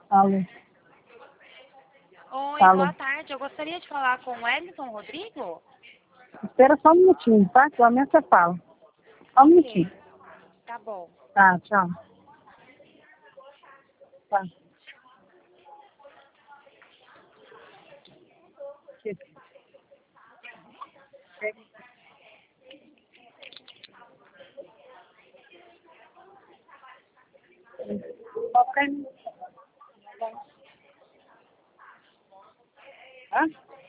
Alô. Oi, Alô. boa tarde. Eu gostaria de falar com o Wellington Rodrigo. Espera só um minutinho, tá? Que amanhã você fala. Só um minutinho. Ok, tá bom. Tá, tchau. Tá. Hã?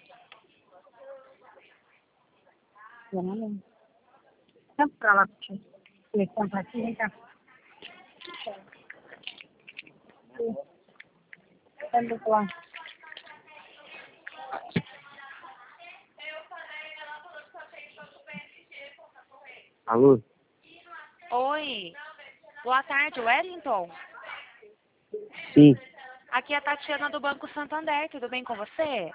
Não. Senta pra lá, tio. Senta aqui, vem cá. Senta pra lá. Alô? Oi, boa tarde, Wellington. Sim, Aqui é a Tatiana do Banco Santander. Tudo bem com você?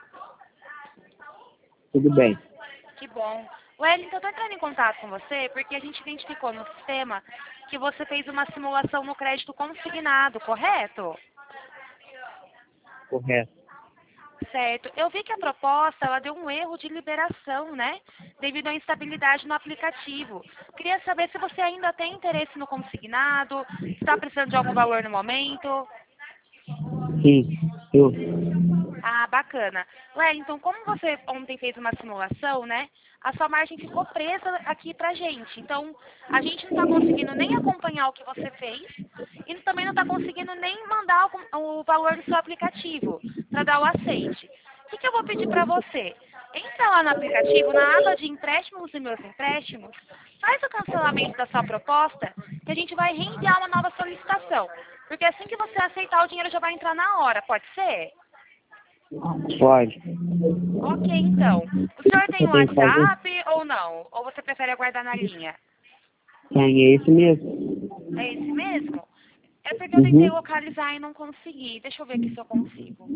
tudo bem. Que bom. Wellington, eu tô entrando em contato com você porque a gente identificou no sistema que você fez uma simulação no crédito consignado, correto? Correto. Certo. Eu vi que a proposta, ela deu um erro de liberação, né? Devido à instabilidade no aplicativo. Queria saber se você ainda tem interesse no consignado, se está precisando de algum valor no momento. Sim, eu. Ah, bacana. Wellington, como você ontem fez uma simulação, né? A sua margem ficou presa aqui pra gente. Então, a gente não está conseguindo nem acompanhar o que você fez e também não está conseguindo nem mandar o valor do seu aplicativo para dar o aceite. O que eu vou pedir para você? Entra lá no aplicativo, na aba de empréstimos e meus empréstimos, faz o cancelamento da sua proposta, que a gente vai reenviar uma nova solicitação. Porque assim que você aceitar, o dinheiro já vai entrar na hora, pode ser? Pode. Ok, então. O senhor tem Eu um tenho que fazer. WhatsApp ou não? Ou você prefere aguardar na linha? Tem, é esse mesmo. É esse mesmo? É porque eu tentei localizar e não consegui. Deixa eu ver aqui se eu consigo.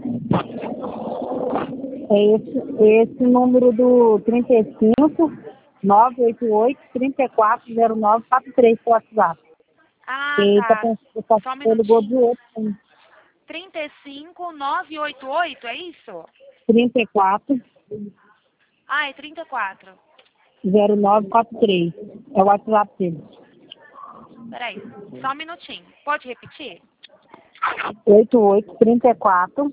É esse número do 35 988 340943 pro WhatsApp. Ah, Eita, tá. Só um você ligou de minutinho. outro. 35988, é isso? 34 Ah, é 34. 0943. É o WhatsApp dele. Peraí, só um minutinho. Pode repetir? 8834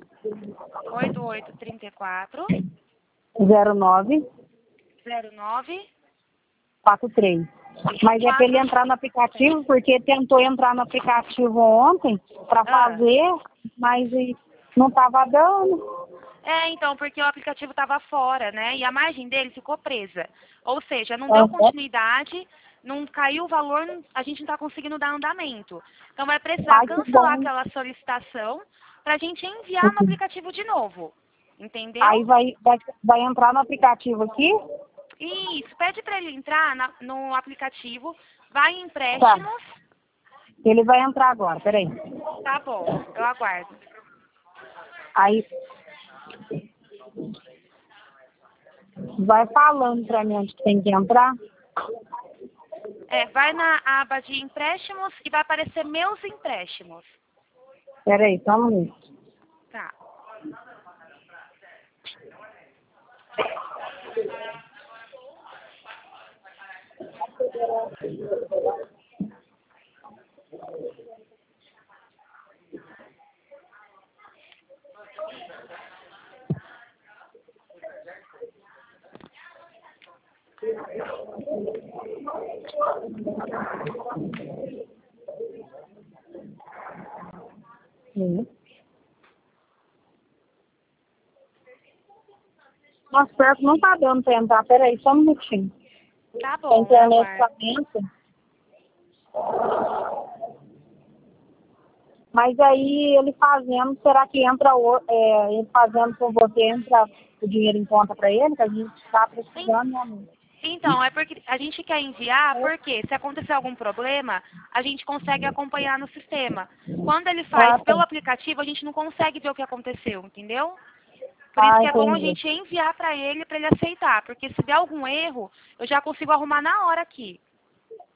8834 09 09 43. Mas é para ele entrar no aplicativo, porque tentou entrar no aplicativo ontem para Ah. fazer, mas não estava dando. É, então, porque o aplicativo estava fora, né? E a margem dele ficou presa. Ou seja, não deu continuidade, não caiu o valor, a gente não está conseguindo dar andamento. Então vai precisar Ai, que cancelar bom. aquela solicitação para a gente enviar no aplicativo de novo. Entendeu? Aí vai entrar no aplicativo aqui? Isso, pede para ele entrar no aplicativo, vai em Tá. empréstimos. Ele vai entrar agora, peraí. Tá bom, eu aguardo. Aí vai falando para mim onde tem que entrar. É, vai na aba de empréstimos e vai aparecer meus empréstimos. Peraí, só um minuto. Tá. Nossa, pior que não tá dando para entrar. Peraí, só um minutinho. Tá A bom, eu internet aguardo. tá lenta. Mas aí ele fazendo, será que entra ele fazendo por você, entra o dinheiro em conta para ele, que a gente está precisando, meu amigo? Então, é porque a gente quer enviar, porque se acontecer algum problema, a gente consegue acompanhar no sistema. Quando ele faz pelo aplicativo, a gente não consegue ver o que aconteceu, entendeu? Por isso que é bom a Entendi. gente enviar para ele aceitar, porque se der algum erro, eu já consigo arrumar na hora aqui.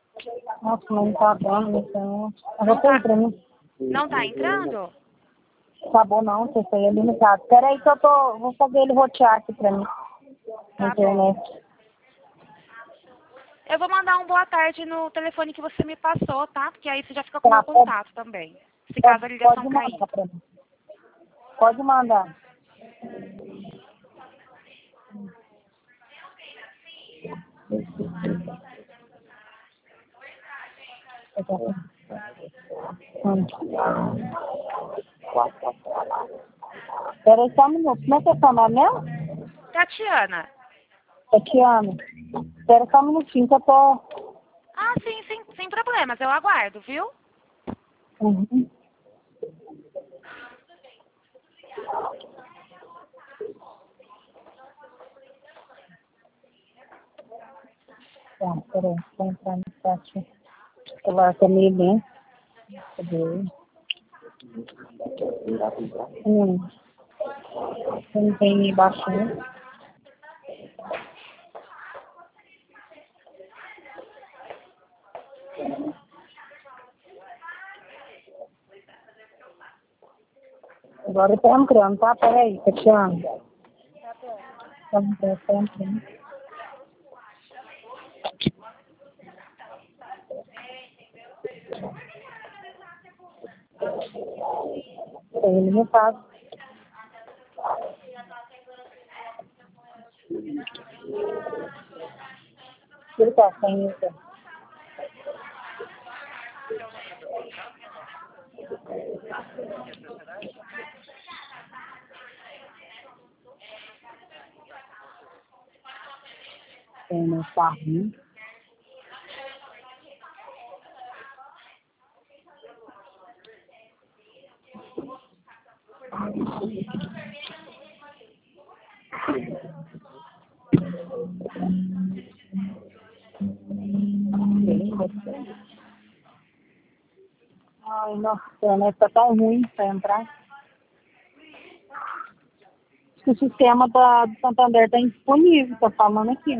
Nossa, mas não tá dando, então. Não Arrota aí tá, pra mim. não tá entrando? Acabou não, você foi limitado. Espera aí que vou fazer ele rotear aqui pra mim. Na Tá bom. internet. Eu vou mandar um boa tarde no telefone que você me passou, tá? Porque aí você já fica com o meu Tá, contato também. Se caso a ligação pode cair. mandar pra mim. Pode mandar. Espera aí só um minuto. Como é que é seu nome mesmo? Tatiana. Tatiana. Espera só um minutinho que eu tô... Ah, sim, sem problemas. Eu aguardo, viu? Uhum. Tá, peraí. Vou entrar no site. O celular tá meio bem. Cadê? Não tem baixinho. Agora eu tô entrando, tá? Peraí, Tatiana. Tá bom, eu tô entrando. Tem limitado. Ele tá sem isso. Tem no carrinho. Ai, nossa, a internet tá tão ruim pra entrar. Acho que o sistema do Santander tá indisponível, tá falando aqui.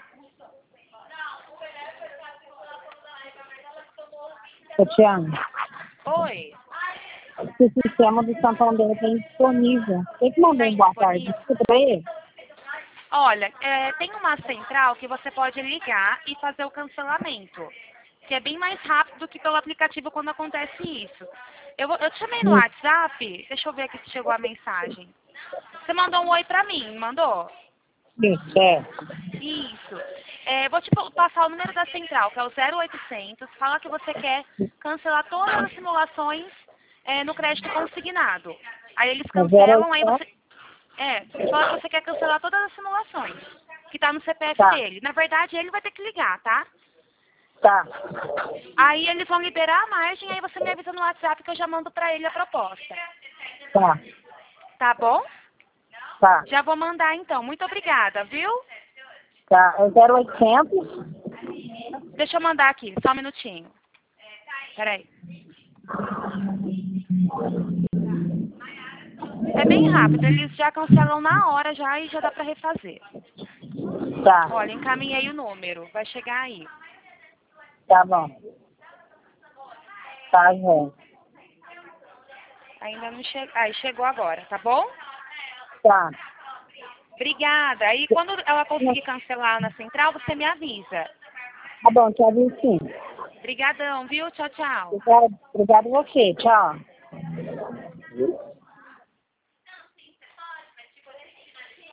Tatiana, Oi. acho que o sistema do Santander tá indisponível. Tem que mandar um boa tarde. Escuta pra ele. Olha, tem uma central que você pode ligar e fazer o cancelamento, que é bem mais rápido do que pelo aplicativo quando acontece isso. Eu te chamei no WhatsApp, deixa eu ver aqui se chegou a mensagem. Você mandou um oi pra mim, mandou? Isso, é. Isso. Vou te passar o número da central, que é o 0800. Fala que você quer cancelar todas as simulações no crédito consignado. Aí eles cancelam, aí você... fala que você quer cancelar todas as simulações, que tá no CPF Tá. dele. Na verdade, ele vai ter que ligar, tá? Tá. Aí eles vão liberar a margem, aí você me avisa no WhatsApp que eu já mando pra ele a proposta. Tá. Tá bom? Tá. Já vou mandar então. Muito obrigada, viu? Tá. É 0800. Deixa eu mandar aqui, só um minutinho. Peraí. É bem rápido, eles já cancelam na hora já e já dá pra refazer. Tá. Olha, encaminhei o número, vai chegar aí. Tá bom. Tá, gente. Ainda não chegou. Aí chegou agora, tá bom? Tá. Obrigada. Aí quando ela conseguir cancelar na central, você me avisa. Tá bom, te aviso sim. Obrigadão, viu? Tchau, tchau. Obrigado a você. Tchau.